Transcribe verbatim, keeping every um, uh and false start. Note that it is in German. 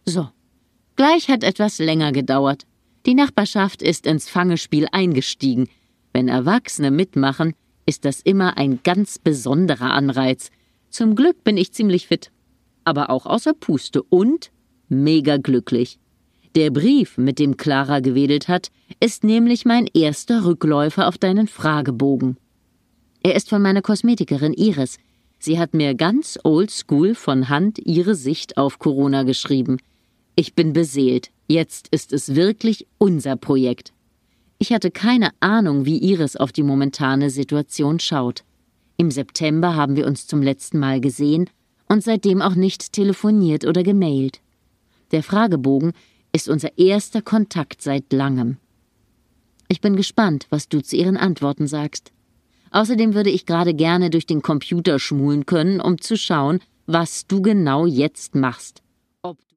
So, gleich hat etwas länger gedauert. Die Nachbarschaft ist ins Fangespiel eingestiegen. Wenn Erwachsene mitmachen, ist das immer ein ganz besonderer Anreiz. Zum Glück bin ich ziemlich fit, aber auch außer Puste und mega glücklich. Der Brief, mit dem Clara gewedelt hat, ist nämlich mein erster Rückläufer auf deinen Fragebogen. Er ist von meiner Kosmetikerin Iris. Sie hat mir ganz oldschool von Hand ihre Sicht auf Corona geschrieben. Ich bin beseelt. Jetzt ist es wirklich unser Projekt. Ich hatte keine Ahnung, wie Iris auf die momentane Situation schaut. Im September haben wir uns zum letzten Mal gesehen und seitdem auch nicht telefoniert oder gemailt. Der Fragebogen ist unser erster Kontakt seit langem. Ich bin gespannt, was du zu ihren Antworten sagst. Außerdem würde ich gerade gerne durch den Computer schmulen können, um zu schauen, was du genau jetzt machst. Ob